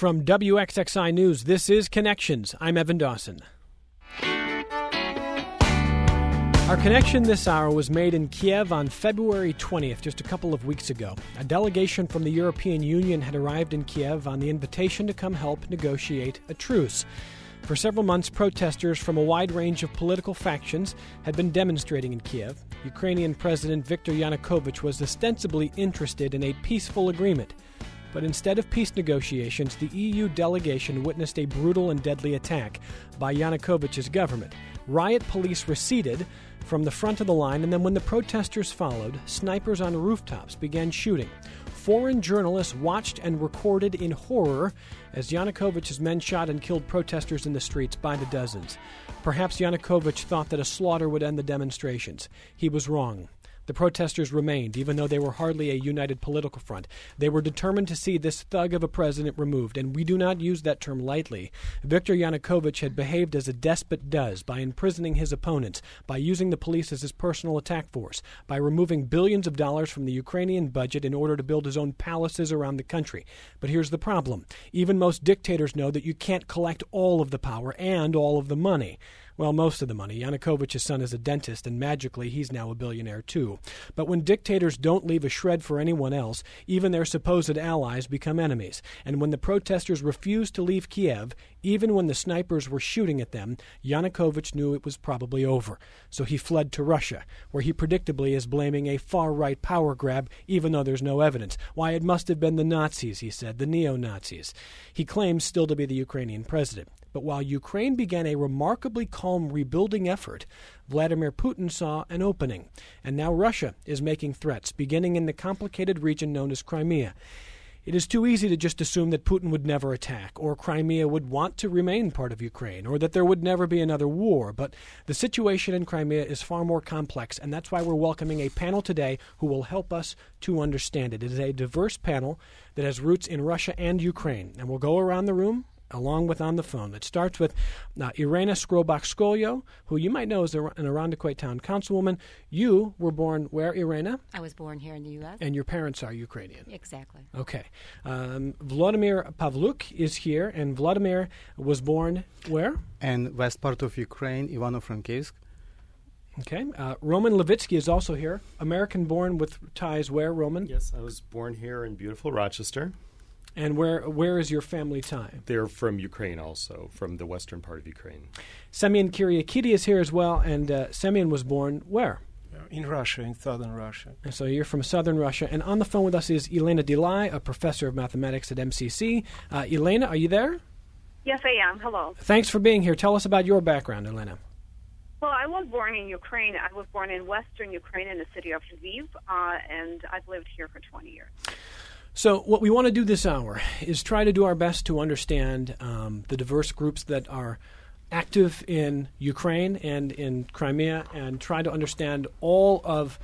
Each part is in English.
From WXXI News, this is Connections. I'm Evan Dawson. Our connection this hour was made in Kiev on February 20th, just a couple of weeks ago. A delegation from the European Union had arrived in Kiev on the invitation to come help negotiate a truce. For several months, protesters from a wide range of political factions had been demonstrating in Kiev. Ukrainian President Viktor Yanukovych was ostensibly interested in a peaceful agreement. But instead of peace negotiations, the EU delegation witnessed a brutal and deadly attack by Yanukovych's government. Riot police receded from the front of the line, and then when the protesters followed, snipers on rooftops began shooting. Foreign journalists watched and recorded in horror as Yanukovych's men shot and killed protesters in the streets by the dozens. Perhaps Yanukovych thought that a slaughter would end the demonstrations. He was wrong. The protesters remained, even though they were hardly a united political front. They were determined to see this thug of a president removed, and we do not use that term lightly. Viktor Yanukovych had behaved as a despot does, by imprisoning his opponents, by using the police as his personal attack force, by removing billions of dollars from the Ukrainian budget in order to build his own palaces around the country. But here's the problem. Even most dictators know that you can't collect all of the power and all of the money. Well, most of the money. Yanukovych's son is a dentist, and magically he's now a billionaire too. But when dictators don't leave a shred for anyone else, even their supposed allies become enemies. And when the protesters refused to leave Kiev, even when the snipers were shooting at them, Yanukovych knew it was probably over. So he fled to Russia, where he predictably is blaming a far-right power grab, even though there's no evidence. Why, it must have been the Nazis, he said, the neo-Nazis. He claims still to be the Ukrainian president. But while Ukraine began a remarkably calm rebuilding effort, Vladimir Putin saw an opening. And now Russia is making threats, beginning in the complicated region known as Crimea. It is too easy to just assume that Putin would never attack, or Crimea would want to remain part of Ukraine, or that there would never be another war. But the situation in Crimea is far more complex, and that's why we're welcoming a panel today who will help us to understand it. It is a diverse panel that has roots in Russia and Ukraine, and we'll go around the room along with on the phone. It starts with Irena Skrobak-Skolyo, who you might know as an Irondequoit town councilwoman. You were born where, Irena? I was born here in the U.S. And your parents are Ukrainian? Exactly. Okay. Vladimir Pavluk is here, and Vladimir was born where? And west part of Ukraine, Ivano-Frankivsk. Okay. Roman Levitsky is also here, American-born with ties where, Roman? Yes, I was born here in beautiful Rochester. And where is your family tie? They're from Ukraine also, from the western part of Ukraine. Semyon Kyriakidi is here as well, and Semyon was born where? In Russia, in southern Russia. And so you're from southern Russia. And on the phone with us is Elena Delay, a professor of mathematics at MCC. Elena, are you there? Yes, I am. Hello. Thanks for being here. Tell us about your background, Elena. Well, I was born in Ukraine. I was born in western Ukraine in the city of Lviv, and I've lived here for 20 years. So what we want to do this hour is try to do our best to understand the diverse groups that are active in Ukraine and in Crimea, and try to understand all of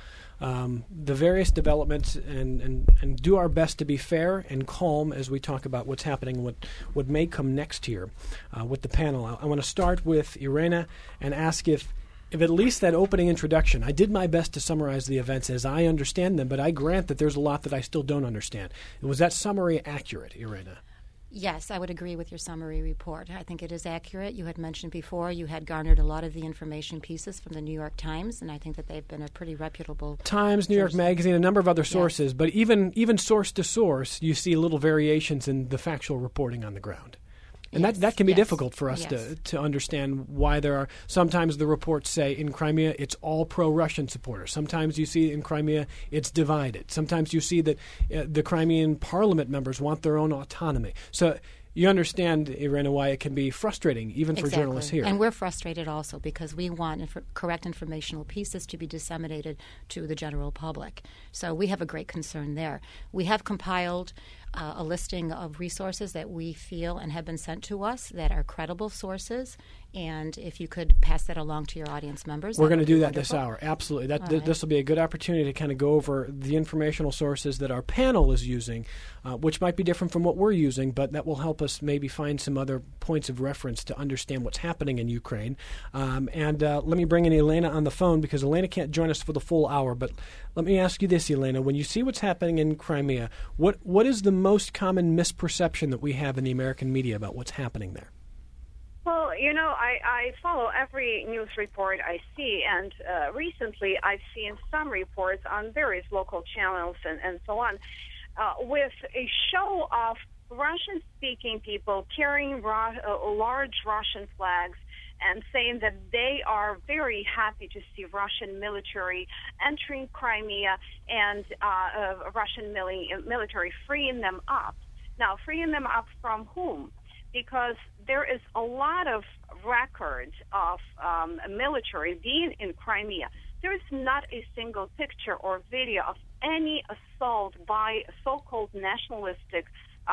the various developments and do our best to be fair and calm as we talk about what's happening, what may come next here with the panel. I want to start with Irena and ask if at least that opening introduction, I did my best to summarize the events as I understand them, but I grant that there's a lot that I still don't understand. Was that summary accurate, Irena? Yes, I would agree with your summary report. I think it is accurate. You had mentioned before you had garnered a lot of the information pieces from the New York Times, and I think that they've been a pretty reputable Times, New York Magazine, a number of other sources, yes. But even source to source, you see little variations in the factual reporting on the ground. And yes, that can be yes, difficult for us yes. to understand why there are. Sometimes the reports say in Crimea it's all pro-Russian supporters. Sometimes you see in Crimea it's divided. Sometimes you see that the Crimean parliament members want their own autonomy. So you understand, Irena, why it can be frustrating even for journalists here. And we're frustrated also because we want correct informational pieces to be disseminated to the general public. So we have a great concern there. We have compiled a listing of resources that we feel and have been sent to us that are credible sources. And if you could pass that along to your audience members. We're going to do that wonderful. this hour. Absolutely. Right. This will be a good opportunity to kind of go over the informational sources that our panel is using, which might be different from what we're using, but that will help us maybe find some other points of reference to understand what's happening in Ukraine. And let me bring in Elena on the phone because Elena can't join us for the full hour. But let me ask you this, Elena. When you see what's happening in Crimea, what is the most common misperception that we have in the American media about what's happening there? Well, I follow every news report I see, and recently I've seen some reports on various local channels and so on with a show of Russian-speaking people carrying large Russian flags and saying that they are very happy to see Russian military entering Crimea and Russian military freeing them up. Now, freeing them up from whom? Because there is a lot of records of military being in Crimea. There is not a single picture or video of any assault by so-called nationalistic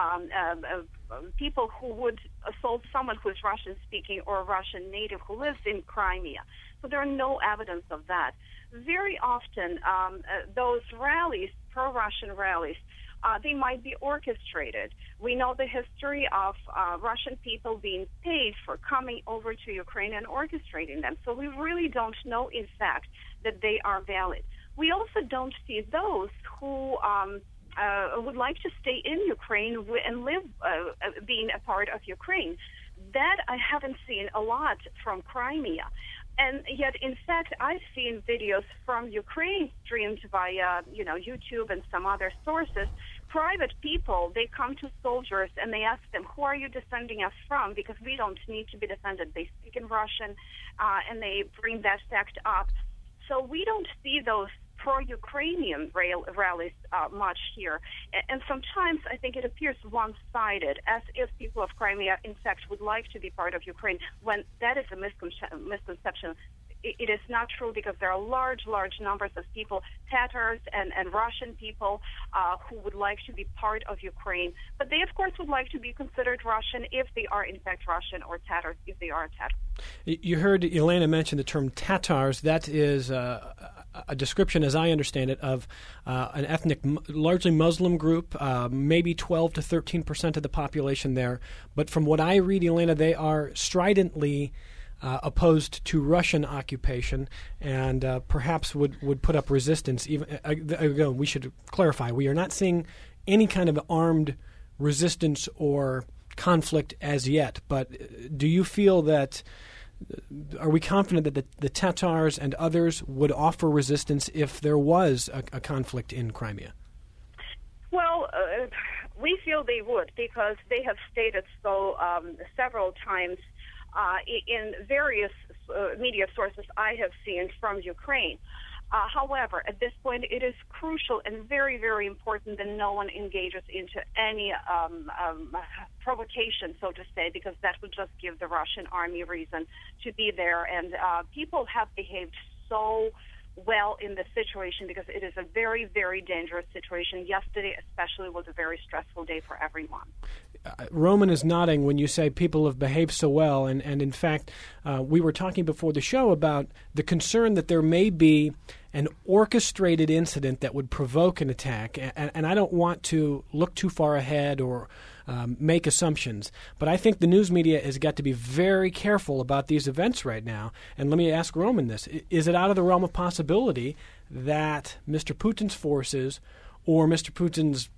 people who would assault someone who is Russian-speaking or Russian native who lives in Crimea. So there are no evidence of that. Very often, those rallies, pro-Russian rallies, they might be orchestrated. We know the history of Russian people being paid for coming over to Ukraine and orchestrating them. So we really don't know, in fact, that they are valid. We also don't see those who would like to stay in Ukraine and live being a part of Ukraine. That I haven't seen a lot from Crimea. And yet, in fact, I've seen videos from Ukraine streamed via, YouTube and some other sources. Private people, they come to soldiers and they ask them, who are you defending us from? Because we don't need to be defended. They speak in Russian, and they bring that fact up. So we don't see those pro-Ukrainian rallies much here. And sometimes I think it appears one-sided, as if people of Crimea, in fact, would like to be part of Ukraine, when that is a misconception. It is not true, because there are large numbers of people, Tatars and Russian people, who would like to be part of Ukraine. But they, of course, would like to be considered Russian if they are, in fact, Russian, or Tatars if they are Tatars. You heard Elena mention the term Tatars. That is a description, as I understand it, of an ethnic, largely Muslim group, maybe 12 to 13% of the population there. But from what I read, Elena, they are stridently opposed to Russian occupation, and perhaps would put up resistance. Even again, we should clarify: we are not seeing any kind of armed resistance or conflict as yet. But do you feel that? Are we confident that the Tatars and others would offer resistance if there was a conflict in Crimea? Well, we feel they would, because they have stated so several times in various media sources I have seen from Ukraine. However, at this point, it is crucial and very, very important that no one engages into any provocation, so to say, because that would just give the Russian army reason to be there. And people have behaved so well in this situation, because it is a very, very dangerous situation. Yesterday especially was a very stressful day for everyone. Roman is nodding when you say people have behaved so well, and in fact, we were talking before the show about the concern that there may be an orchestrated incident that would provoke an attack, and I don't want to look too far ahead or make assumptions, but I think the news media has got to be very careful about these events right now. And let me ask Roman this. Is it out of the realm of possibility that Mr. Putin's forces or Mr. Putin's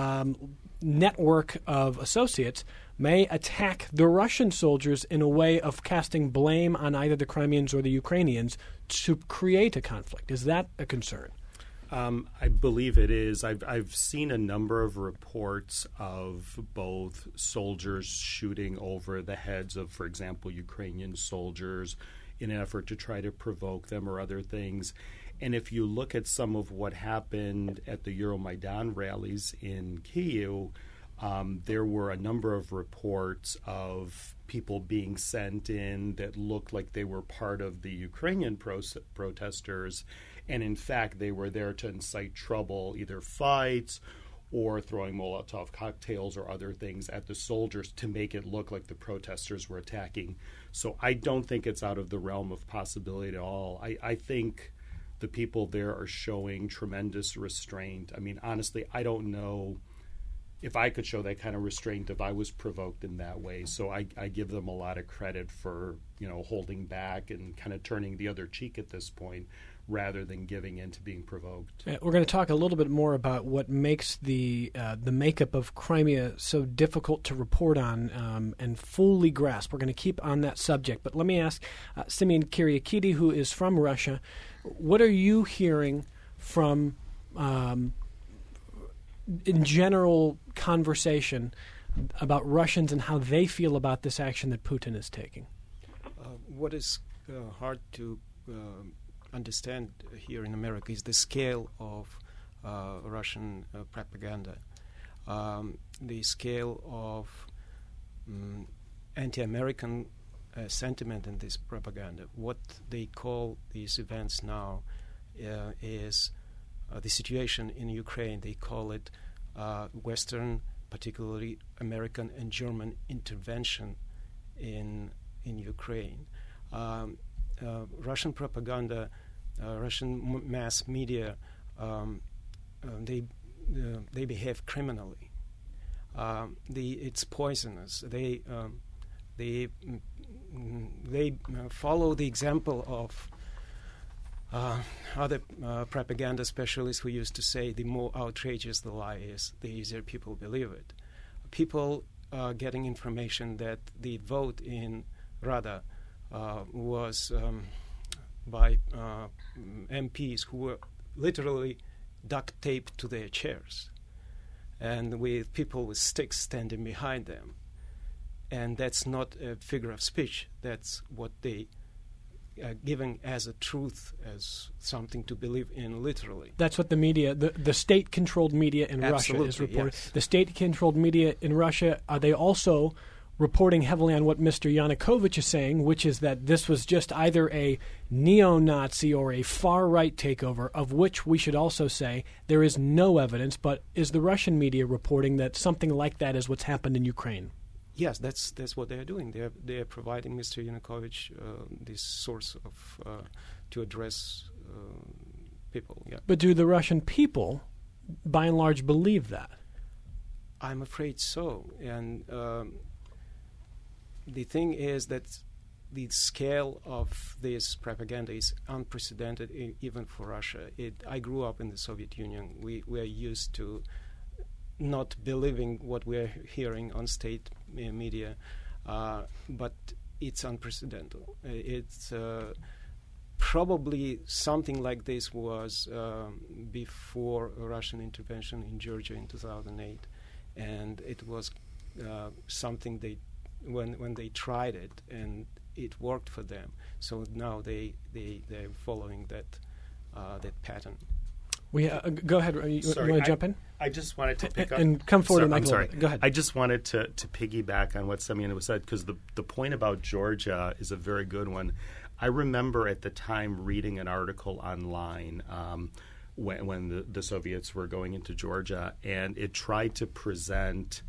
network of associates may attack the Russian soldiers in a way of casting blame on either the Crimeans or the Ukrainians to create a conflict? Is that a concern? I believe it is. I've seen a number of reports of both soldiers shooting over the heads of, for example, Ukrainian soldiers in an effort to try to provoke them or other things. And if you look at some of what happened at the Euromaidan rallies in Kyiv, there were a number of reports of people being sent in that looked like they were part of the Ukrainian protesters, and in fact they were there to incite trouble, either fights or throwing Molotov cocktails or other things at the soldiers to make it look like the protesters were attacking. So I don't think it's out of the realm of possibility at all. I think the people there are showing tremendous restraint. I mean, honestly, I don't know if I could show that kind of restraint if I was provoked in that way. So I give them a lot of credit for, holding back and kind of turning the other cheek at this point, rather than giving in to being provoked. We're going to talk a little bit more about what makes the makeup of Crimea so difficult to report on and fully grasp. We're going to keep on that subject. But let me ask Simeon Kyriakidi, who is from Russia, what are you hearing from, in general conversation about Russians and how they feel about this action that Putin is taking? What is hard to understand here in America is the scale of Russian propaganda, the scale of anti-American sentiment in this propaganda. What they call these events now is the situation in Ukraine. They call it Western, particularly American and German intervention in Ukraine. Russian propaganda, Russian mass media, they behave criminally. It's poisonous. They follow the example of other propaganda specialists who used to say the more outrageous the lie is, the easier people believe it. People are getting information that the vote in Rada was by MPs who were literally duct taped to their chairs, and with people with sticks standing behind them. And that's not a figure of speech. That's what they are giving as a truth, as something to believe in literally. That's what the media, the state-controlled media in Russia is reporting. Yes. The state-controlled media in Russia, are they also reporting heavily on what Mr. Yanukovych is saying, which is that this was just either a neo-Nazi or a far-right takeover, of which we should also say there is no evidence, but is the Russian media reporting that something like that is what's happened in Ukraine? Yes, that's what they are doing. They are providing Mr. Yanukovych this source of to address people. Yeah. But do the Russian people, by and large, believe that? I'm afraid so. And the thing is that the scale of this propaganda is unprecedented, even for Russia. I grew up in the Soviet Union. We are used to not believing what we're hearing on state media, but it's unprecedented. It's probably something like this was before a Russian intervention in Georgia in 2008, and it was something when they tried it and it worked for them. So now they're following that pattern. Go ahead. You want to jump in? I just wanted to pick up and come forward. I'm sorry. Go ahead. I just wanted to piggyback on what Simeon was said, because the point about Georgia is a very good one. I remember at the time reading an article online when the Soviets were going into Georgia, and it tried to present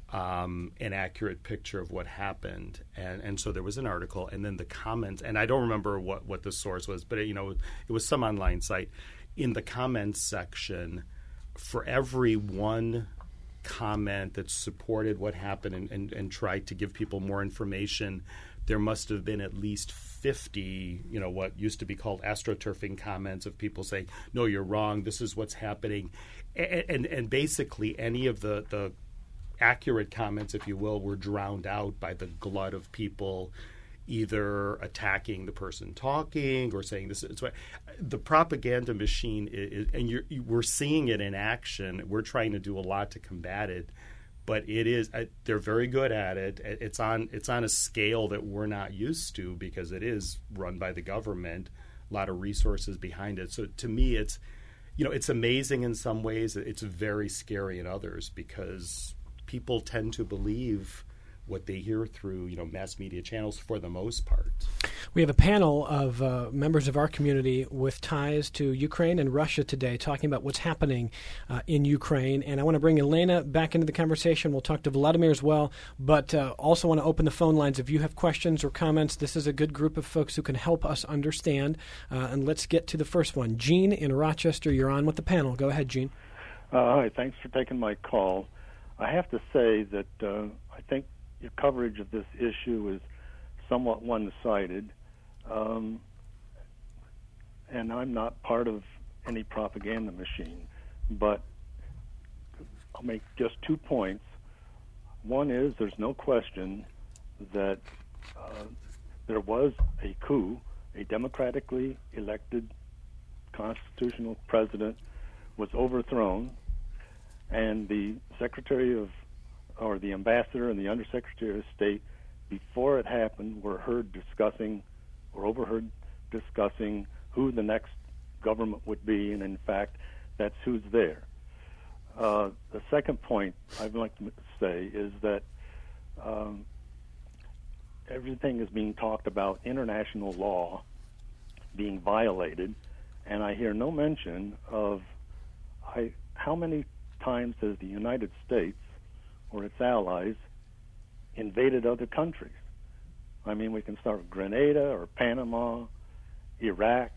an accurate picture of what happened, and so there was an article, and then the comments, and I don't remember what the source was, but it was some online site. In the comments section, for every one comment that supported what happened and tried to give people more information, there must have been at least 50, what used to be called astroturfing comments of people saying, no, you're wrong, this is what's happening. And basically any of the accurate comments, if you will, were drowned out by the glut of people either attacking the person talking or saying this is what the propaganda machine is, and we're seeing it in action. We're trying to do a lot to combat it, but it is they're very good at it. It's on a scale that we're not used to because it is run by the government, a lot of resources behind it. So to me, it's amazing in some ways. It's very scary in others because people tend to believe what they hear through, mass media channels for the most part. We have a panel of members of our community with ties to Ukraine and Russia today talking about what's happening in Ukraine. And I want to bring Elena back into the conversation. We'll talk to Vladimir as well, but also want to open the phone lines. If you have questions or comments, this is a good group of folks who can help us understand. And let's get to the first one. Gene in Rochester, you're on with the panel. Go ahead, Gene. Hi, thanks for taking my call. I have to say that I think your coverage of this issue is somewhat one-sided. and I'm not part of any propaganda machine, but I'll make just 2 points. One is there's no question that there was a coup, a democratically elected constitutional president was overthrown, and the the ambassador and the undersecretary of state, before it happened, were overheard discussing who the next government would be, and in fact, that's who's there. The second point I'd like to say is that everything is being talked about international law being violated, and I hear no mention of how many times has the United States or its allies invaded other countries. I mean, we can start with Grenada or Panama, Iraq,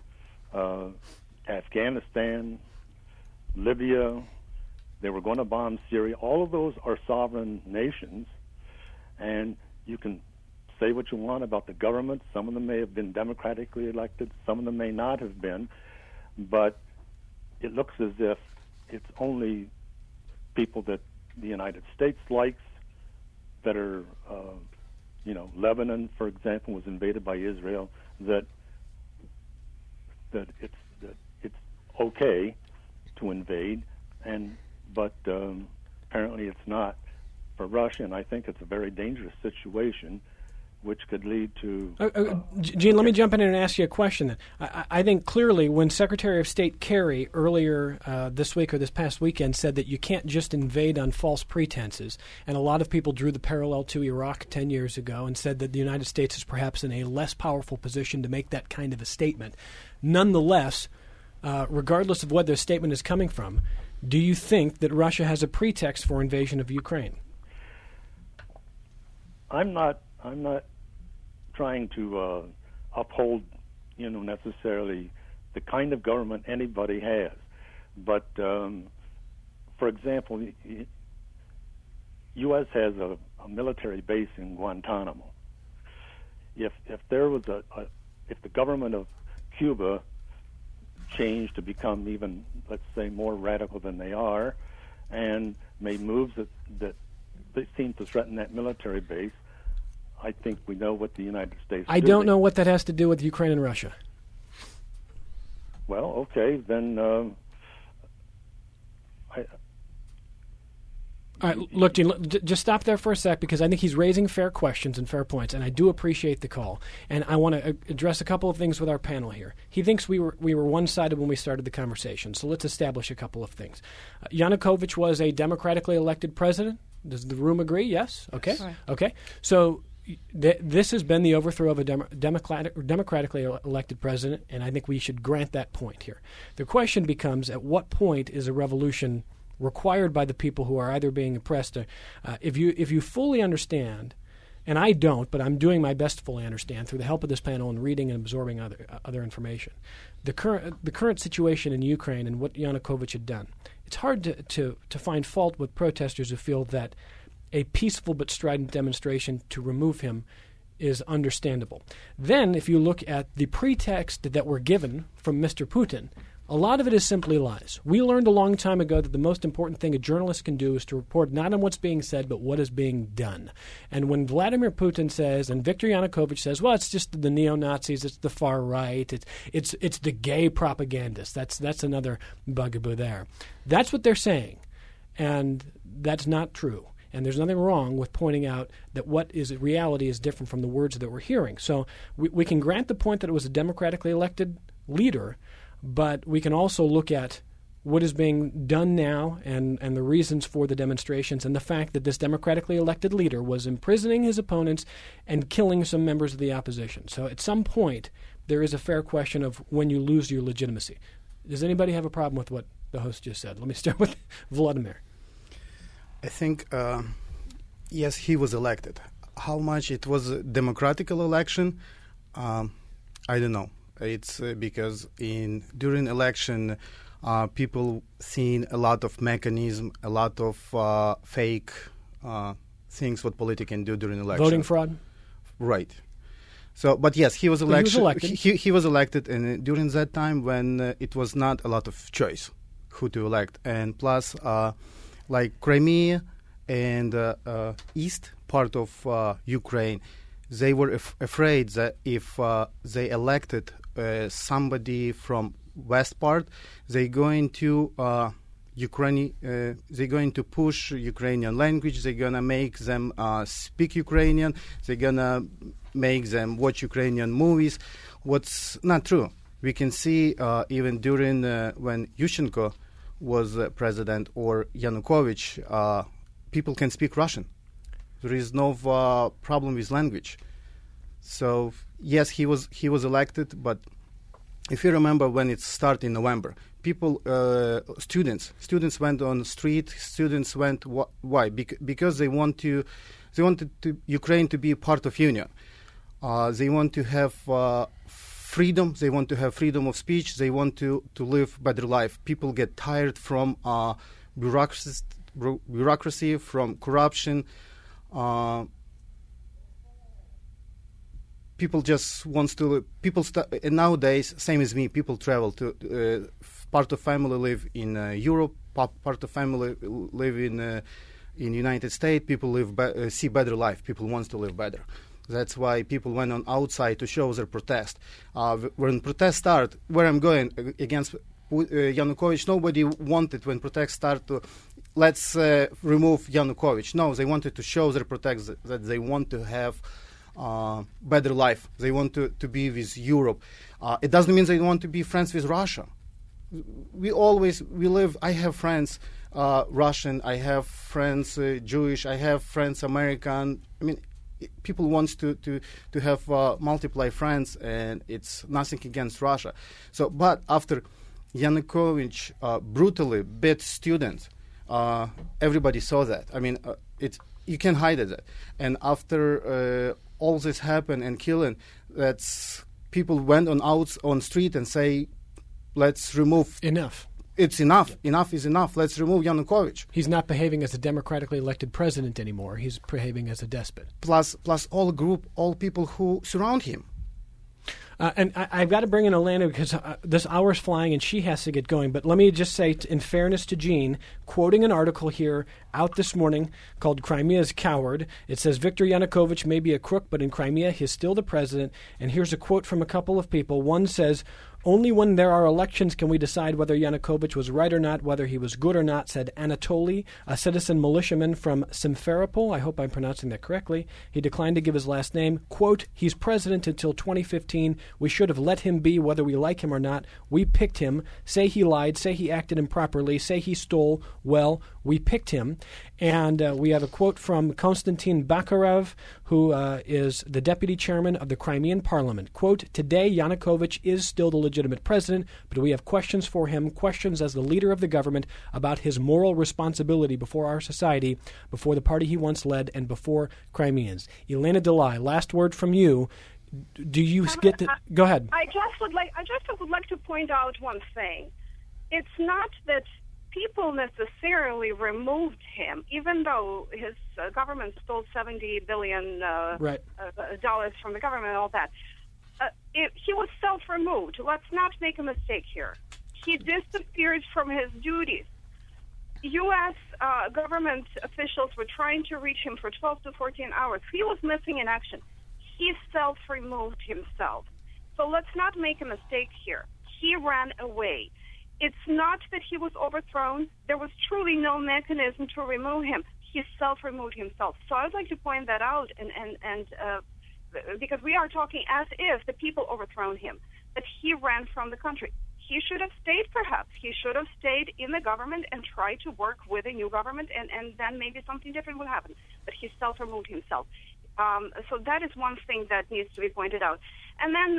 Afghanistan, Libya. They were going to bomb Syria. All of those are sovereign nations, and you can say what you want about the government. Some of them may have been democratically elected. Some of them may not have been. But it looks as if it's only people that the United States likes that are, Lebanon, for example, was invaded by Israel, that it's okay to invade, but apparently it's not for Russia, and I think it's a very dangerous situation, which could lead to... Gene, let me jump in and ask you a question then. I think clearly when Secretary of State Kerry earlier this week or this past weekend said that you can't just invade on false pretenses, and a lot of people drew the parallel to Iraq 10 years ago and said that the United States is perhaps in a less powerful position to make that kind of a statement. Nonetheless, regardless of where the statement is coming from, do you think that Russia has a pretext for invasion of Ukraine? I'm not trying to uphold, necessarily the kind of government anybody has. But, for example, U.S. has a military base in Guantanamo. If there was if the government of Cuba changed to become even, let's say, more radical than they are, and made moves that they seem to threaten that military base, I think we know what the United States I don't know what that has to do with Ukraine and Russia. Well, okay, then... All right, look, Gene, just stop there for a sec, because I think he's raising fair questions and fair points, and I do appreciate the call. And I want to address a couple of things with our panel here. He thinks we were one-sided when we started the conversation, so let's establish a couple of things. Yanukovych was a democratically elected president. Does the room agree? Yes? Okay. Sure. Okay. So this has been the overthrow of a democratically elected president, and I think we should grant that point here. The question becomes, at what point is a revolution required by the people who are either being oppressed? If you fully understand, and I don't, but I'm doing my best to fully understand through the help of this panel and reading and absorbing other information, the current situation in Ukraine and what Yanukovych had done, it's hard to find fault with protesters who feel that a peaceful but strident demonstration to remove him is understandable. Then, if you look at the pretext that we're given from Mr. Putin, a lot of it is simply lies. We learned a long time ago that the most important thing a journalist can do is to report not on what's being said, but what is being done. And when Vladimir Putin says, and Viktor Yanukovych says, well, it's just the neo-Nazis, it's the far right, it's the gay propagandists. That's another bugaboo there. That's what they're saying, and that's not true. And there's nothing wrong with pointing out that what is reality is different from the words that we're hearing. So we can grant the point that it was a democratically elected leader, but we can also look at what is being done now and the reasons for the demonstrations and the fact that this democratically elected leader was imprisoning his opponents and killing some members of the opposition. So at some point, there is a fair question of when you lose your legitimacy. Does anybody have a problem with what the host just said? Let me start with Vladimir. I think, yes, he was elected. How much it was a democratic election, I don't know. It's because during election, people seen a lot of mechanism, a lot of fake things what politics can do during election. Voting fraud? Right. So, but yes, he was elected. He was elected, and during that time when it was not a lot of choice who to elect, and plus, like Crimea and east part of Ukraine, they were afraid that if they elected somebody from west part, they're going to they're going to push Ukrainian language. They're gonna make them speak Ukrainian. They're gonna make them watch Ukrainian movies. What's not true. We can see even during when Yushchenko was president or Yanukovych, people can speak Russian. There is no problem with language. So yes, he was elected, but if you remember when it started in November, people, students went on the street. Students went why? Because they wanted Ukraine to be part of Union. They want to have freedom. They want to have freedom of speech. They want to live better life. People get tired from bureaucracy, from corruption. People just wants to. Nowadays, same as me. People travel to part of family live in Europe. Part of family live in United States. People live see better life. People wants to live better. That's why people went on outside to show their protest. When protests start, where I'm going against Yanukovych, nobody wanted when protests start to let's remove Yanukovych. No, they wanted to show their protest that they want to have better life. They want to be with Europe. It doesn't mean they want to be friends with Russia. We live. I have friends Russian. I have friends Jewish. I have friends American. I mean, people want to have multiply friends, and it's nothing against Russia. So, but after Yanukovych brutally beat students, everybody saw that. I mean, you can't hide it. And after all this happened and killing, that's people went on street and say, let's remove. Enough. It's enough. Enough is enough. Let's remove Yanukovych. He's not behaving as a democratically elected president anymore. He's behaving as a despot. Plus all people who surround him. And I've got to bring in Elena because this hour's flying and she has to get going. But let me just say, in fairness to Jean, quoting an article here out this morning called Crimea's Coward, it says, Viktor Yanukovych may be a crook, but in Crimea he's still the president. And here's a quote from a couple of people. One says, only when there are elections can we decide whether Yanukovych was right or not, whether he was good or not, said Anatoly, a citizen militiaman from Simferopol. I hope I'm pronouncing that correctly. He declined to give his last name. Quote, he's president until 2015. We should have let him be whether we like him or not. We picked him. Say he lied. Say he acted improperly. Say he stole. Well, we picked him. And we have a quote from Konstantin Bakharev, who is the deputy chairman of the Crimean parliament. Quote, today Yanukovych is still the legitimate president, but we have questions for him, questions as the leader of the government about his moral responsibility before our society, before the party he once led, and before Crimeans. Elena Delay, last word from you. Do you get the... Go ahead. I just would like to point out one thing. It's not that people necessarily removed him, even though his government stole $70 billion dollars from the government and all that. He was self-removed. Let's not make a mistake here. He disappeared from his duties. U.S. Government officials were trying to reach him for 12 to 14 hours. He was missing in action. He self-removed himself. So let's not make a mistake here. He ran away. It's not that he was overthrown. There was truly no mechanism to remove him. He self-removed himself. So I'd like to point that out, and because we are talking as if the people overthrown him, that he ran from the country. He should have stayed, perhaps. He should have stayed in the government and tried to work with a new government, and then maybe something different would happen. But he self-removed himself. So that is one thing that needs to be pointed out. And then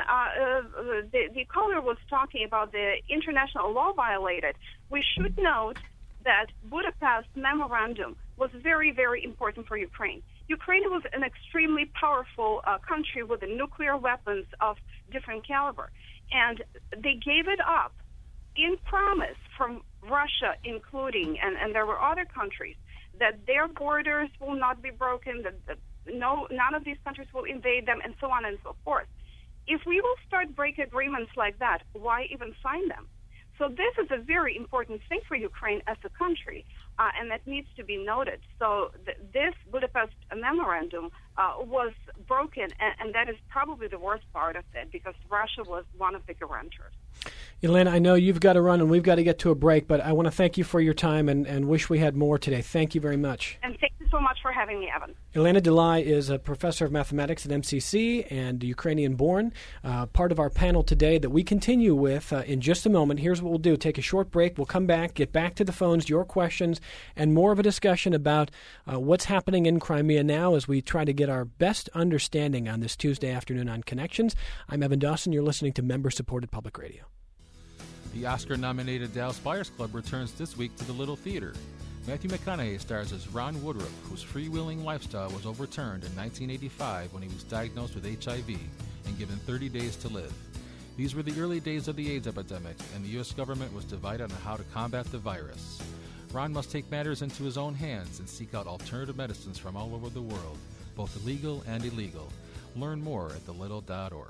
the caller was talking about the international law violated. We should note that Budapest Memorandum was very, very important for Ukraine. Ukraine was an extremely powerful country with the nuclear weapons of different caliber. And they gave it up in promise from Russia, including, and there were other countries, that their borders will not be broken, that none of these countries will invade them, and so on and so forth. If we will start breaking agreements like that, why even sign them? So this is a very important thing for Ukraine as a country, and that needs to be noted. So this Budapest memorandum was broken, and that is probably the worst part of it, because Russia was one of the guarantors. Elena, I know you've got to run and we've got to get to a break, but I want to thank you for your time and wish we had more today. Thank you very much. And thank you so much for having me, Evan. Elena Delay is a professor of mathematics at MCC and Ukrainian-born. Part of our panel today that we continue with in just a moment. Here's what we'll do. Take a short break. We'll come back, get back to the phones, your questions, and more of a discussion about what's happening in Crimea now as we try to get our best understanding on this Tuesday afternoon on Connections. I'm Evan Dawson. You're listening to member-supported public radio. The Oscar-nominated Dallas Buyers Club returns this week to the Little Theater. Matthew McConaughey stars as Ron Woodruff, whose freewheeling lifestyle was overturned in 1985 when he was diagnosed with HIV and given 30 days to live. These were the early days of the AIDS epidemic, and the U.S. government was divided on how to combat the virus. Ron must take matters into his own hands and seek out alternative medicines from all over the world, both legal and illegal. Learn more at thelittle.org.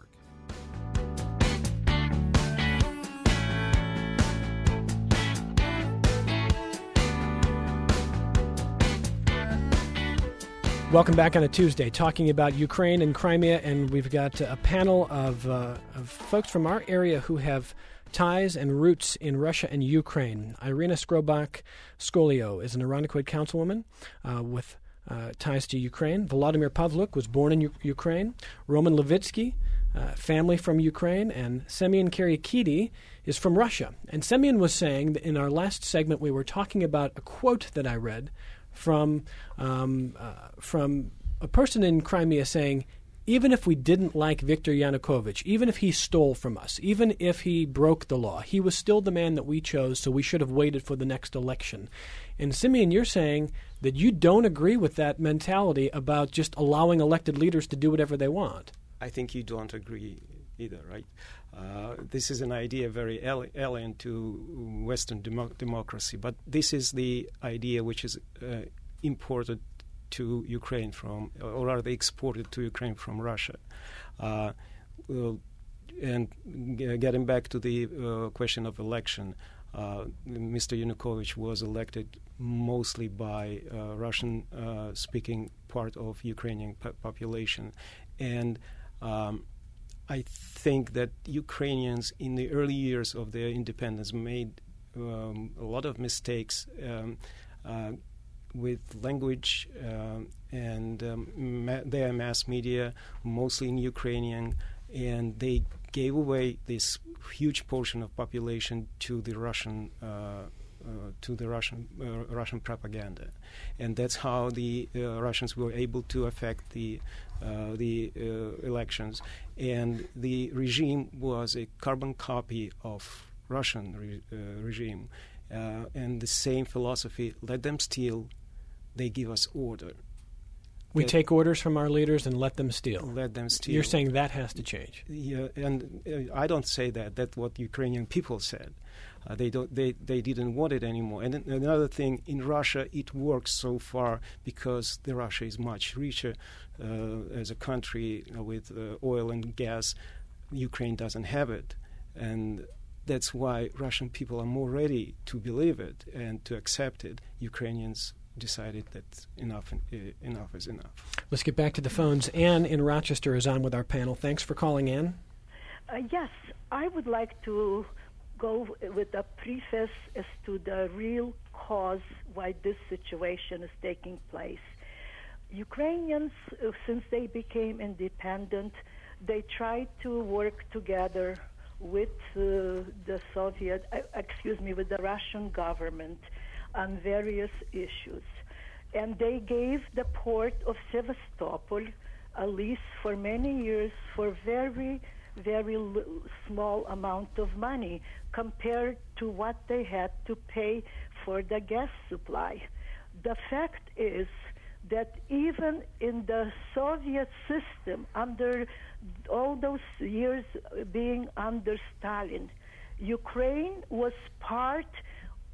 Welcome back on a Tuesday, talking about Ukraine and Crimea, and we've got a panel of folks from our area who have ties and roots in Russia and Ukraine. Irina Skrobak-Skolio is an Irondequoit councilwoman with ties to Ukraine. Volodymyr Pavluk was born in Ukraine. Roman Levitsky, family from Ukraine, and Semyon Kyriakidi is from Russia. And Semyon was saying that in our last segment we were talking about a quote that I read from a person in Crimea saying, even if we didn't like Viktor Yanukovych, even if he stole from us, even if he broke the law, he was still the man that we chose, so we should have waited for the next election. And Simeon, you're saying that you don't agree with that mentality about just allowing elected leaders to do whatever they want. I think you don't agree either, right? This is an idea very alien to Western democracy, but this is the idea which is imported to Ukraine from, or rather exported to Ukraine from Russia. And getting back to the question of election, Mr. Yanukovych was elected mostly by Russian-speaking part of Ukrainian population, and I think that Ukrainians in the early years of their independence made a lot of mistakes with language and their mass media, mostly in Ukrainian, and they gave away this huge portion of population to the Russian Russian propaganda, and that's how the Russians were able to affect the elections. And the regime was a carbon copy of Russian regime, and the same philosophy: let them steal, they give us order. We take orders from our leaders and let them steal. Let them steal. You're saying that has to change. Yeah, and I don't say that. That's what Ukrainian people said. They didn't want it anymore. And another thing, in Russia, it works so far because Russia is much richer as a country with oil and gas. Ukraine doesn't have it, and that's why Russian people are more ready to believe it and to accept it. Ukrainians decided that enough is enough. Let's get back to the phones. Anne in Rochester is on with our panel. Thanks for calling, Anne. Yes, I would like to go with a preface as to the real cause why this situation is taking place. Ukrainians, since they became independent, they tried to work together with with the Russian government on various issues. And they gave the port of Sevastopol a lease for many years for very small amount of money compared to what they had to pay for the gas supply. The fact is that even in the Soviet system, under all those years being under Stalin, Ukraine was part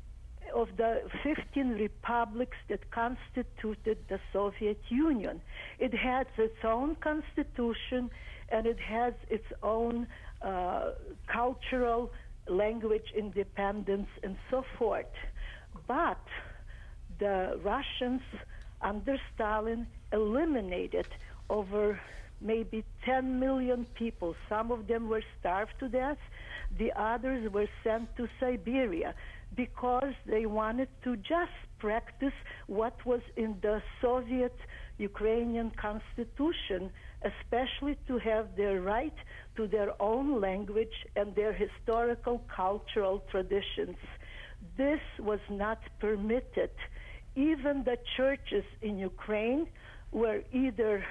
of the 15 republics that constituted the Soviet Union. It has its own constitution, and it has its own cultural language independence and so forth. But the Russians under Stalin eliminated over maybe 10 million people. Some of them were starved to death. The others were sent to Siberia because they wanted to just practice what was in the Soviet Ukrainian constitution, especially to have their right to their own language and their historical cultural traditions. This was not permitted. Even the churches in Ukraine were either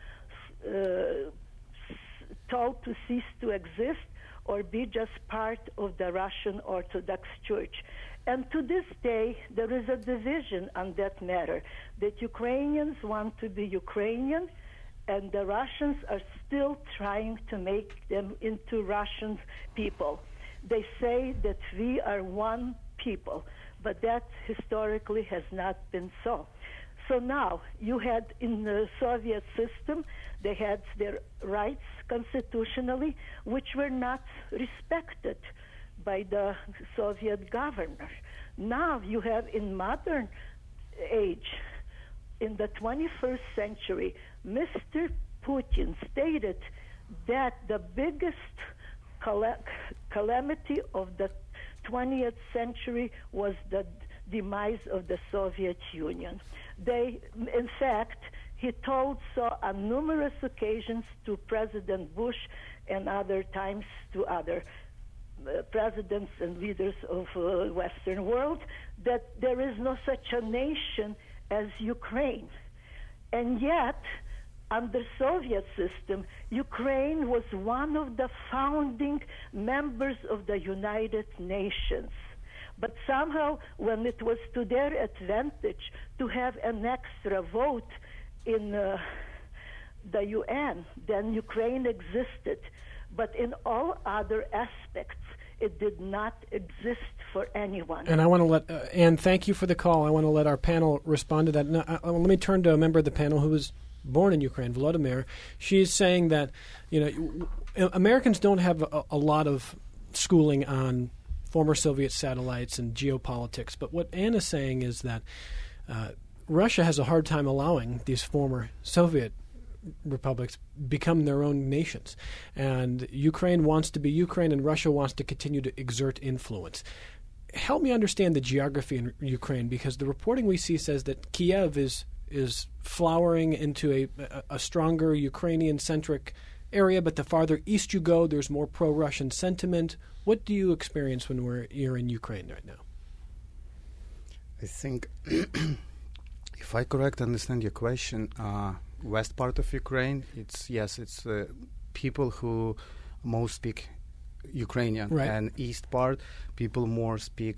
told to cease to exist or be just part of the Russian Orthodox Church. And to this day, there is a division on that matter, that Ukrainians want to be Ukrainian, and the Russians are still trying to make them into Russian people. They say that we are one people, but that historically has not been so. So now, you had in the Soviet system, they had their rights constitutionally, which were not respected by the Soviet governor. Now you have in modern age, in the 21st century, Mr. Putin stated that the biggest calamity of the 20th century was the demise of the Soviet Union. In fact, he told so on numerous occasions to President Bush and other times to other presidents and leaders of the Western world, that there is no such a nation as Ukraine. And yet, under Soviet system, Ukraine was one of the founding members of the United Nations. But somehow, when it was to their advantage to have an extra vote in the UN, then Ukraine existed. But in all other aspects, it did not exist for anyone. And I want to let Anne, thank you for the call. I want to let our panel respond to that. Now, let me turn to a member of the panel who was born in Ukraine, Volodymyr. She's saying that Americans don't have a lot of schooling on former Soviet satellites and geopolitics. But what Anne is saying is that Russia has a hard time allowing these former Soviet republics become their own nations. And Ukraine wants to be Ukraine, and Russia wants to continue to exert influence. Help me understand the geography in Ukraine, because the reporting we see says that Kiev is flowering into a stronger Ukrainian-centric area, but the farther east you go, there's more pro-Russian sentiment. What do you experience when you're in Ukraine right now? I think, if I correctly understand your question, west part of Ukraine, it's people who most speak Ukrainian, right. And east part, people more speak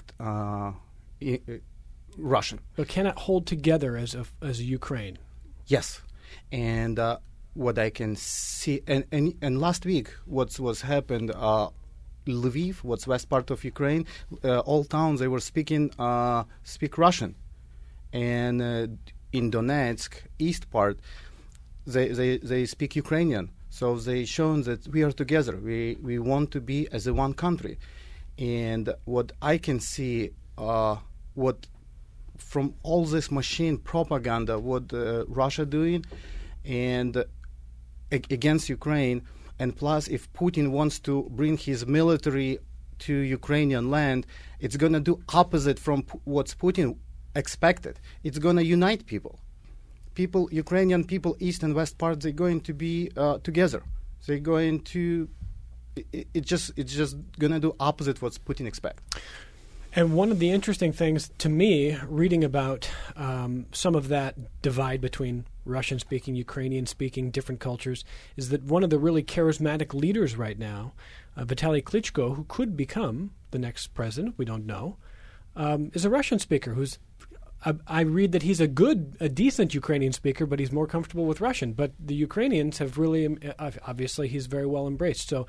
Russian. But cannot hold together as a Ukraine. Yes, and what I can see, and last week, what was happened, Lviv, what's west part of Ukraine, all towns they were speak Russian, and in Donetsk, east part, they speak Ukrainian. So they shown that we are together. We want to be as a one country, and what I can see, what from all this machine propaganda, what Russia doing, and against Ukraine, and plus if Putin wants to bring his military to Ukrainian land, it's going to do opposite from what's Putin expected. It's going to unite people. Ukrainian people, east and west part, they're going to be together. They're going to. It's just going to do opposite what Putin expects. And one of the interesting things to me, reading about some of that divide between Russian-speaking, Ukrainian-speaking, different cultures, is that one of the really charismatic leaders right now, Vitaly Klitschko, who could become the next president, we don't know, is a Russian speaker who's. I read that he's a decent Ukrainian speaker, but he's more comfortable with Russian. But the Ukrainians have really, obviously, he's very well embraced. So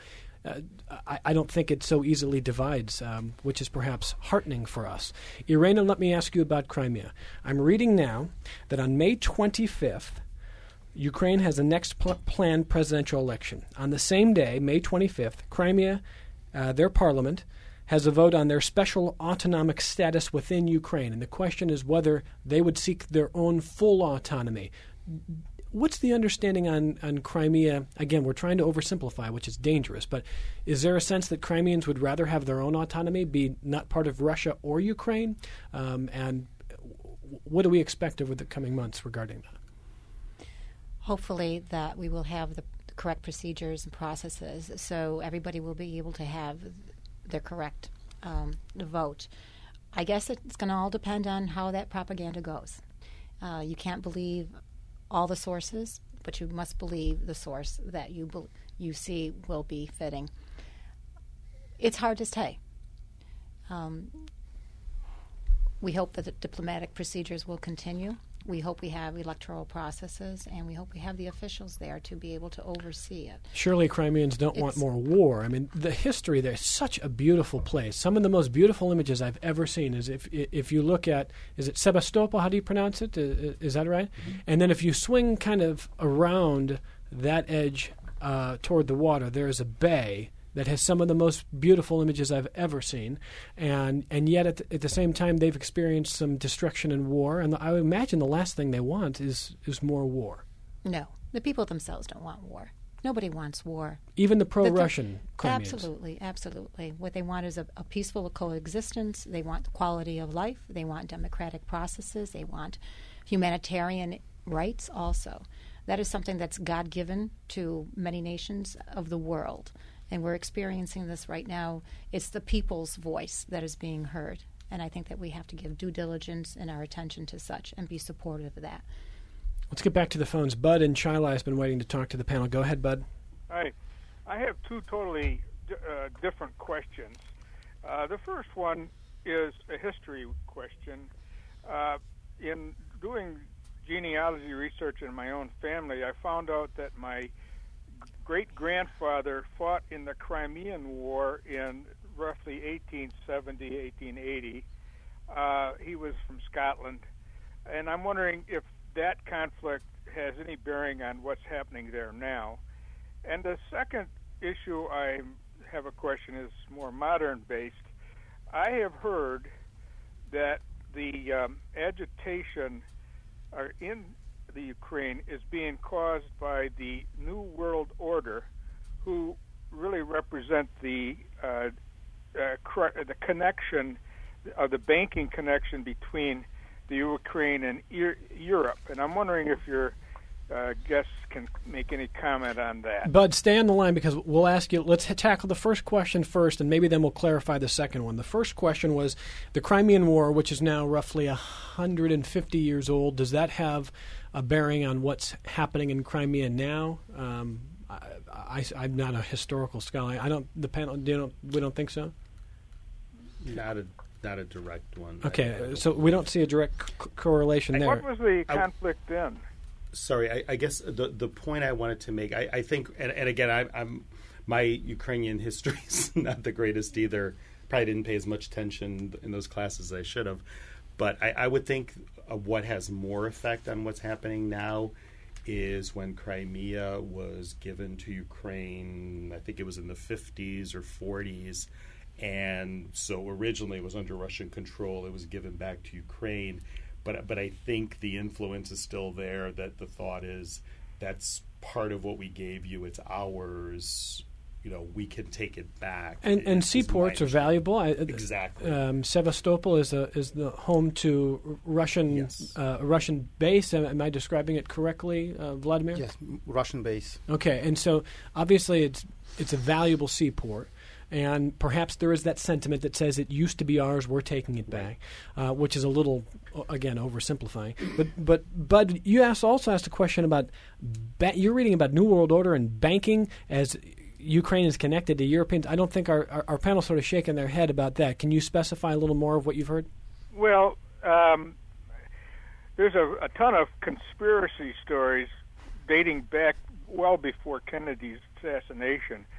I don't think it so easily divides, which is perhaps heartening for us. Irena, let me ask you about Crimea. I'm reading now that on May 25th, Ukraine has the next planned presidential election. On the same day, May 25th, Crimea, their parliament, has a vote on their special autonomic status within Ukraine. And the question is whether they would seek their own full autonomy. What's the understanding on Crimea? Again, we're trying to oversimplify, which is dangerous, but is there a sense that Crimeans would rather have their own autonomy, be not part of Russia or Ukraine? And what do we expect over the coming months regarding that? Hopefully that we will have the correct procedures and processes so everybody will be able to have their correct vote. I guess it's going to all depend on how that propaganda goes. You can't believe all the sources, but you must believe the source that you see will be fitting. It's hard to say. We hope that the diplomatic procedures will continue. We hope we have electoral processes, and we hope we have the officials there to be able to oversee it. Surely Crimeans don't want more war. I mean, the history there is such a beautiful place. Some of the most beautiful images I've ever seen is if you look at, is it Sevastopol? How do you pronounce it? Is that right? Mm-hmm. And then if you swing kind of around that edge toward the water, there is a bay that has some of the most beautiful images I've ever seen, and yet at the same time they've experienced some destruction and war, and I would imagine the last thing they want is more war. No, the people themselves don't want war. Nobody wants war. Even the pro-Russian Crimeans. Absolutely. What they want is a peaceful coexistence. They want quality of life. They want democratic processes. They want humanitarian rights also. That is something that's God-given to many nations of the world. And we're experiencing this right now. It's the people's voice that is being heard. And I think that we have to give due diligence and our attention to such and be supportive of that. Let's get back to the phones. Bud in Chilai has been waiting to talk to the panel. Go ahead, Bud. Hi. I have two totally different questions. The first one is a history question. In doing genealogy research in my own family, I found out that my great-grandfather fought in the Crimean War in roughly 1870, 1880. He was from Scotland. And I'm wondering if that conflict has any bearing on what's happening there now. And the second issue I have a question is more modern-based. I have heard that the agitation in the Ukraine is being caused by the New World Order, who really represent the connection, the banking connection between the Ukraine and Europe. And I'm wondering if your guests can make any comment on that. Bud, stay on the line because we'll ask you, let's tackle the first question first, and maybe then we'll clarify the second one. The first question was the Crimean War, which is now roughly 150 years old. Does that have a bearing on what's happening in Crimea now? I'm not a historical scholar. The panel, we don't think so? Not a direct one. Okay, so we don't see a direct correlation there. What was the conflict then? Sorry, I guess the point I wanted to make, I think, and again, I'm my Ukrainian history is not the greatest either. Probably didn't pay as much attention in those classes as I should have. But I would think what has more effect on what's happening now is when Crimea was given to Ukraine, I think it was in the 50s or 40s, and so originally it was under Russian control. It was given back to Ukraine. But I think the influence is still there, that the thought is that's part of what we gave you. It's ours. We can take it back. And seaports are valuable. Exactly. Sevastopol is the home to Russian Russian base. Am I describing it correctly, Vladimir? Yes, Russian base. Okay, and so obviously it's a valuable seaport. And perhaps there is that sentiment that says it used to be ours, we're taking it back, which is a little, again, oversimplifying. But Bud, you also asked a question about, you're reading about New World Order and banking as Ukraine is connected to Europeans. I don't think our panel sort of shaking their head about that. Can you specify a little more of what you've heard? Well, there's a ton of conspiracy stories dating back well before Kennedy's assassination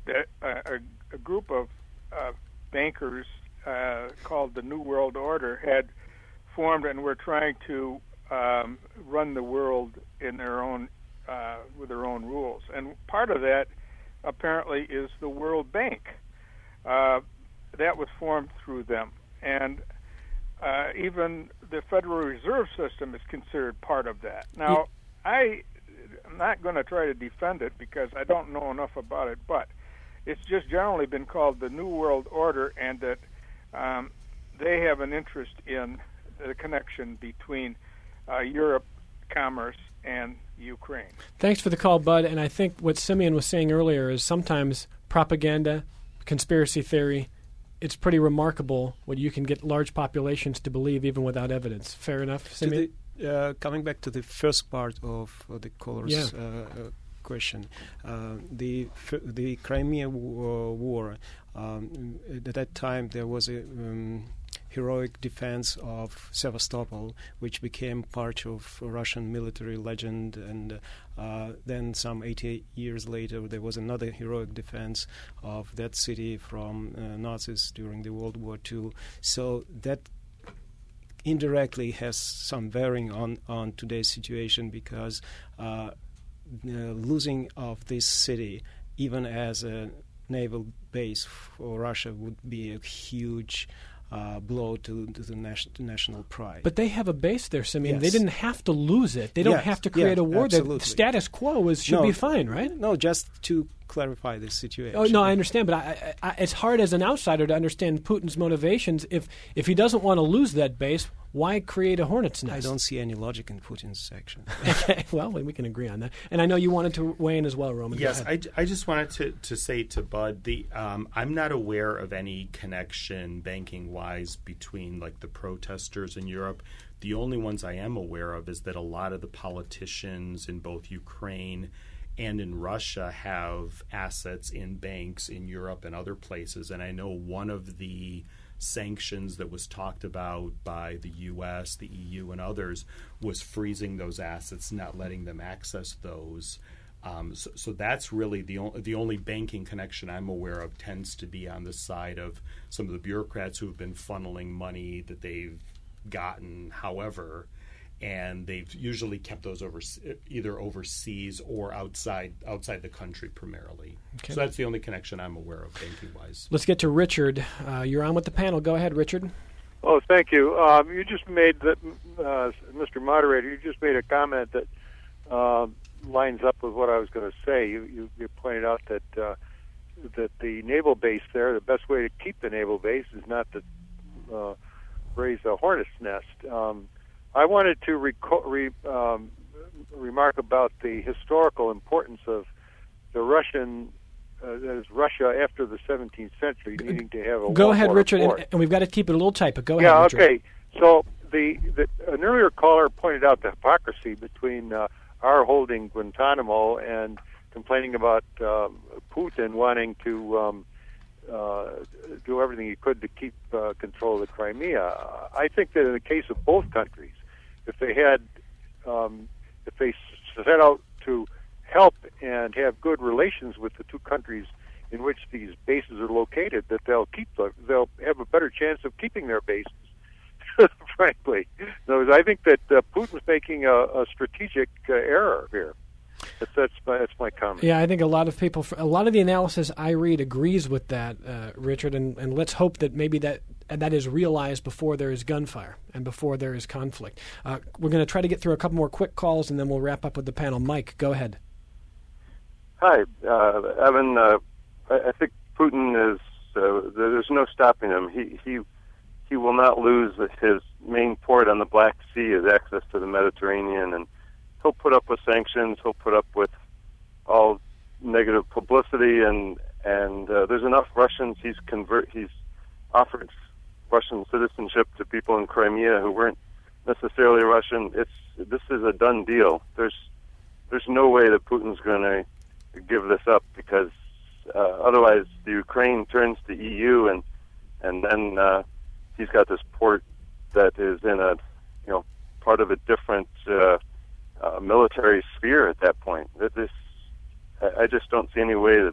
a group of bankers called the New World Order had formed and were trying to run the world in their own with their own rules. And part of that apparently is the World Bank. That was formed through them. And even the Federal Reserve System is considered part of that. Now, I'm not going to try to defend it because I don't know enough about it, but it's just generally been called the New World Order, and that they have an interest in the connection between Europe, commerce, and Ukraine. Thanks for the call, Bud. And I think what Simeon was saying earlier is sometimes propaganda, conspiracy theory, it's pretty remarkable what you can get large populations to believe even without evidence. Fair enough, Simeon? Coming back to the first part of the caller's question, the Crimea War, at that time there was a heroic defense of Sevastopol, which became part of Russian military legend, and then some 80 years later there was another heroic defense of that city from Nazis during the World War II. So that indirectly has some bearing on today's situation, because losing of this city, even as a naval base for Russia, would be a huge blow to the national pride. But they have a base there, Simeon. Yes. They didn't have to lose it. They don't have to create a war. Absolutely. The status quo should be fine, right? No, just to clarify this situation. Oh, no, I understand, but I, it's hard as an outsider to understand Putin's motivations. If he doesn't want to lose that base, why create a hornet's nest? I don't see any logic in Putin's action. Okay, well, we can agree on that. And I know you wanted to weigh in as well, Roman. Yes, I just wanted to say to Bud, I'm not aware of any connection banking-wise between like the protesters in Europe. The only ones I am aware of is that a lot of the politicians in both Ukraine and in Russia have assets in banks in Europe and other places. And I know one of the sanctions that was talked about by the U.S., the EU, and others was freezing those assets, not letting them access those. So that's really the only banking connection I'm aware of tends to be on the side of some of the bureaucrats who have been funneling money that they've gotten, however, and they've usually kept those either overseas or outside the country primarily. Okay. So that's the only connection I'm aware of banking-wise. Let's get to Richard. You're on with the panel. Go ahead, Richard. Oh, thank you. You just made that, Mr. Moderator. You just made a comment that lines up with what I was going to say. You pointed out that the naval base there, the best way to keep the naval base is not to raise a hornet's nest. I wanted to remark about the historical importance of the Russian, that is Russia after the 17th century, needing to have a Go ahead, Richard, port. and we've got to keep it a little tight, but go ahead, Richard. Yeah, okay. So an earlier caller pointed out the hypocrisy between our holding Guantanamo and complaining about Putin wanting to do everything he could to keep control of the Crimea. I think that in the case of both countries, if they set out to help and have good relations with the two countries in which these bases are located, that they'll have a better chance of keeping their bases. Frankly, so I think that Putin's making a strategic error here. That's my comment. Yeah, I think a lot of the analysis I read agrees with that, Richard, and let's hope that maybe that is realized before there is gunfire and before there is conflict. We're going to try to get through a couple more quick calls, and then we'll wrap up with the panel. Mike, go ahead. Hi, Evan. I think Putin is. There's no stopping him. He will not lose his main port on the Black Sea, his access to the Mediterranean, and he'll put up with sanctions. He'll put up with all negative publicity, and there's enough Russians. He's offered Russian citizenship to people in Crimea who weren't necessarily Russian. This is a done deal. There's no way that Putin's going to give this up, because otherwise the Ukraine turns to EU, and then he's got this port that is in a part of a different military sphere at that point. I just don't see any way that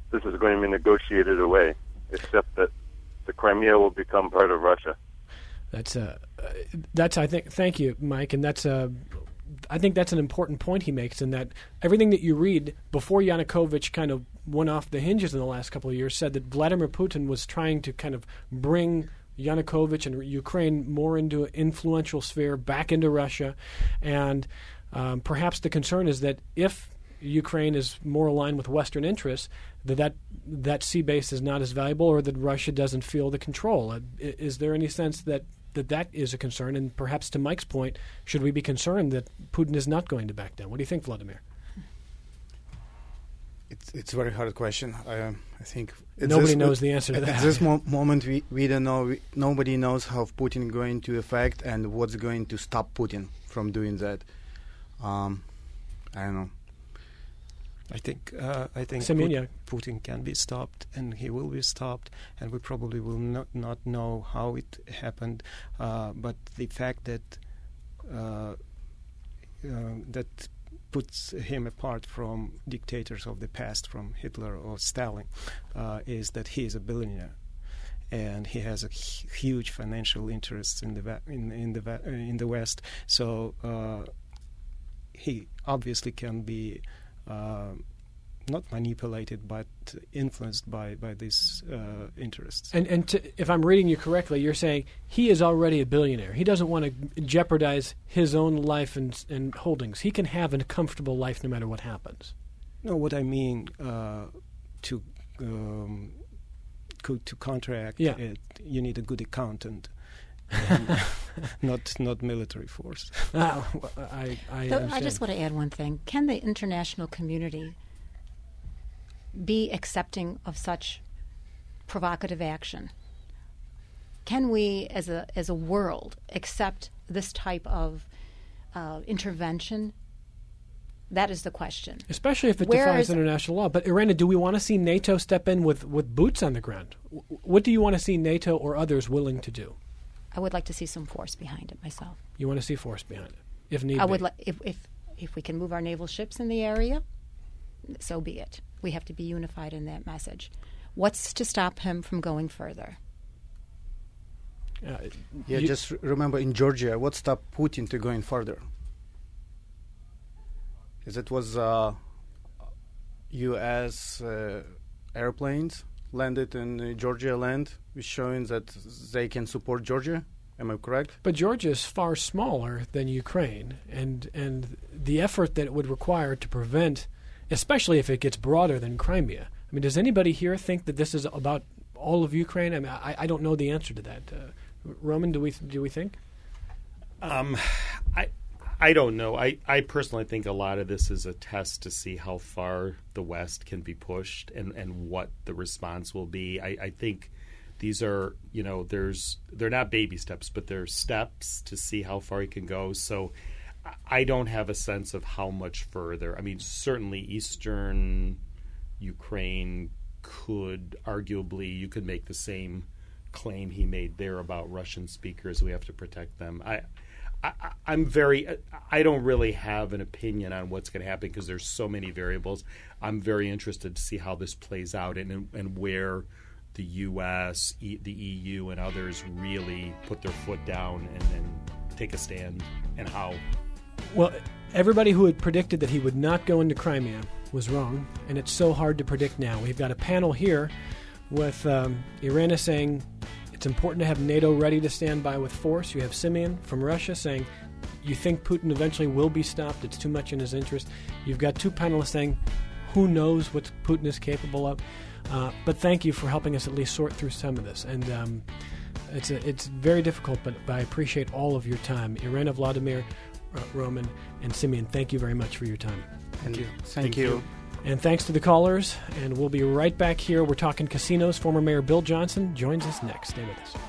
this is going to be negotiated away, except that the Crimea will become part of Russia. That's I think. Thank you, Mike, and I think that's an important point he makes, in that everything that you read before Yanukovych kind of went off the hinges in the last couple of years said that Vladimir Putin was trying to kind of bring Yanukovych and Ukraine more into an influential sphere, back into Russia, and perhaps the concern is that if Ukraine is more aligned with Western interests, that sea base is not as valuable, or that Russia doesn't feel the control. Is there any sense that is a concern? And perhaps to Mike's point, should we be concerned that Putin is not going to back down? What do you think, Vladimir? It's a very hard question. I think nobody knows the answer to that. At this moment, we don't know. Nobody knows how Putin is going to affect and what's going to stop Putin from doing that. I don't know. I think Putin can be stopped, and he will be stopped, and we probably will not know how it happened. But the fact that that puts him apart from dictators of the past, from Hitler or Stalin, is that he is a billionaire, and he has a huge financial interests in the West. So he obviously can be not manipulated, but influenced by these interests. And if I'm reading you correctly, you're saying he is already a billionaire. He doesn't want to jeopardize his own life and holdings. He can have a comfortable life no matter what happens. No, what I mean to counteract it, you need a good accountant. not military force. I just want to add one thing. Can the international community be accepting of such provocative action? Can we, as a world, accept this type of intervention? That is the question. Especially if it defies international law. But Irena, do we want to see NATO step in with boots on the ground? What do you want to see NATO or others willing to do? I would like to see some force behind it myself. You want to see force behind it, if need be? I would if we can move our naval ships in the area, so be it. We have to be unified in that message. What's to stop him from going further? Just remember, in Georgia, what stopped Putin to going further? Is it was U.S. airplanes landed in Georgia land, showing that they can support Georgia. Am I correct? But Georgia is far smaller than Ukraine, and the effort that it would require to prevent, especially if it gets broader than Crimea. I mean, does anybody here think that this is about all of Ukraine? I mean, I don't know the answer to that. Roman, do we think? I don't know. I personally think a lot of this is a test to see how far the West can be pushed and what the response will be. I think these are, they're not baby steps, but they're steps to see how far he can go. So I don't have a sense of how much further. I mean, certainly eastern Ukraine could arguably, you could make the same claim he made there about Russian speakers. We have to protect them. I don't really have an opinion on what's going to happen because there's so many variables. I'm very interested to see how this plays out and where the U.S., the EU, and others really put their foot down and take a stand, and how. Well, everybody who had predicted that he would not go into Crimea was wrong, and it's so hard to predict now. We've got a panel here with Irena saying it's important to have NATO ready to stand by with force. You have Simeon from Russia saying you think Putin eventually will be stopped. It's too much in his interest. You've got two panelists saying who knows what Putin is capable of. But thank you for helping us at least sort through some of this. And it's very difficult, but I appreciate all of your time. Irena, Vladimir, Roman, and Simeon, thank you very much for your time. Thank you. Thank you. And thanks to the callers, and we'll be right back here. We're talking casinos. Former Mayor Bill Johnson joins us next. Stay with us.